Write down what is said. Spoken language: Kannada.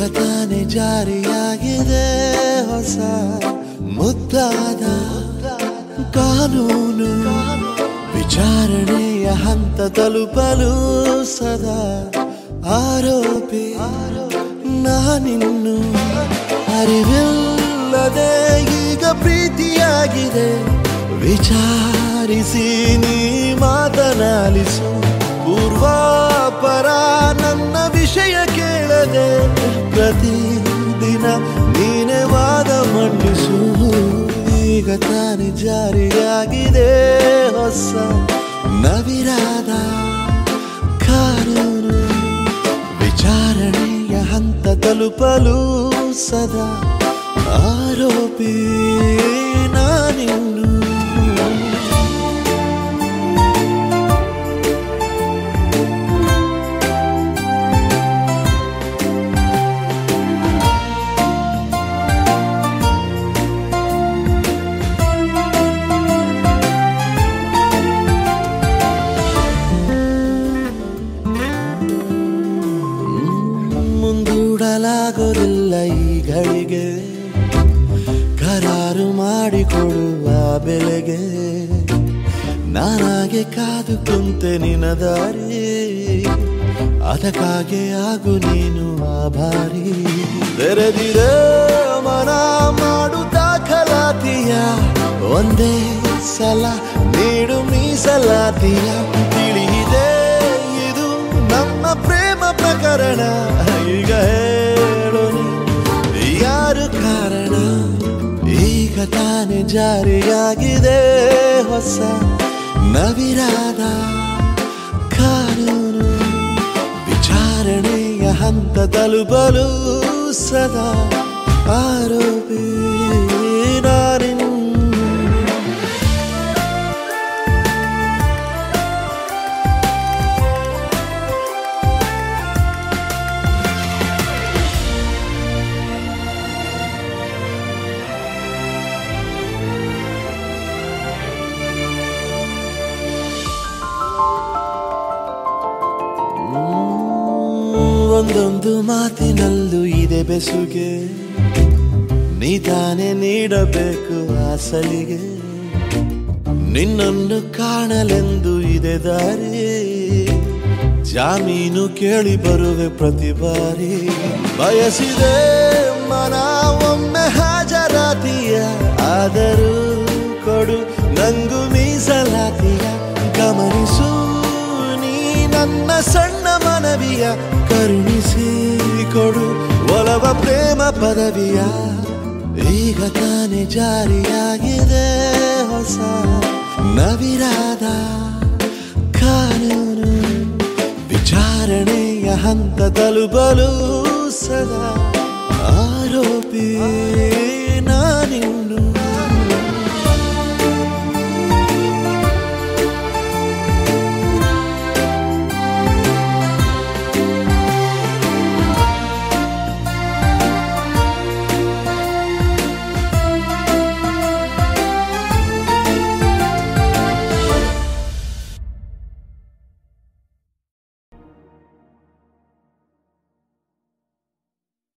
ತಾನೆ ಜಾರಿಯಾಗಿದೆ ಹೊಸ ಮುದ್ದಾದ ಕಾನೂನು ವಿಚಾರಣೆಯ ಹಂತ ತಲುಪಲು ಸದಾ ಆರೋಪಿ ನಾನಿನ್ನು ಅರಿವಿಲ್ಲದೆ ಈಗ ಪ್ರೀತಿಯಾಗಿದೆ ವಿಚಾರಿಸಿ ನೀ ಮಾತನಾಲಿಸು ಪೂರ್ವಾಪರ ನನ್ನ ವಿಷಯ ಕೇಳದೆ ಪ್ರತಿದಿನ ನೀನೆ ವಾದ ಮಂಡಿಸು ಈಗ ತಾನೆ ಜಾರಿಯಾಗಿದೆ ಹೊಸ ನವಿರಾದ ಕಾನೂನು ವಿಚಾರಣೆಯ ಹಂತ ತಲುಪಲು ಸದಾ ಆರೋಪಿ ನಾನಿನ್ನು ಮುಂದೂಡಲಾಗೋದಿಲ್ಲ ಈ ಗಳಿಗೆ ಕರಾರು ಮಾಡಿಕೊಡುವ ಬೆಲೆಗೆ ನಾನಾಗೆ ಕಾದು ಕುಂತೆ ನಿನ್ನ ದಾರಿ ಅದಕ್ಕಾಗೆ ಆಗು ನೀನು ಆಭಾರಿ ತೆರೆದಿರೆ ಮನ ಮಾಡು ದಾಖಲಾತಿಯ ಒಂದೇ ಸಲ ನೀಡು ಮೀಸಲಾತಿಯ ತಿಳಿಯಿದೆ ಇದು ನಮ್ಮ ಪ್ರೇಮ ಪ್ರಕರಣ ಈಗ ಹೇಳು ಯಾರು ಕಾರಣ ಈಗ ತಾನೆ ಜಾರಿಯಾಗಿದೆ ಹೊಸ ನವಿರಾದ ಕಾನೂನು ವಿಚಾರಣೆಯ ಹಂತ ತಲುಪಲು ಸದಾ ಆರೋಪಿ ನಾನಿನ್ನು ಒಂದೊಂದು ಮಾತಿನಲ್ಲೂ ಇದೆ ಬೆಸುಗೆ ನೀ ತಾನೇ ನೀಡಬೇಕು ಅಸಲಿಗೆ ನಿನ್ನನ್ನು ಕಾಣಲೆಂದು ಇದೆ ದಾರಿ ಜಾಮೀನು ಕೇಳಿ ಬರುವೆ ಪ್ರತಿ ಬಾರಿ ಬಯಸಿದೆ ಮನ ಒಮ್ಮೆ ಹಾಜರಾತಿಯ ಆದರೂ ಕೊಡು ನಂಗು ಮೀಸಲಾತಿಯ ಗಮನಿಸು ನೀ ನನ್ನ ಸಣ್ಣ ಮನವಿಯ ಕರುಣಿಸಿ ಕೊಡು ಒಲವ ಪ್ರೇಮ ಪದವಿಯ ಈಗ ತಾನೆ ಜಾರಿಯಾಗಿದೆ ಹೊಸ ನವಿರಾದ ಕಾನೂನು ವಿಚಾರಣೆಯ ಹಂತ ತಲುಪಲು ಸದಾ ಆರೋಪಿ ನಾನಿನ್ನು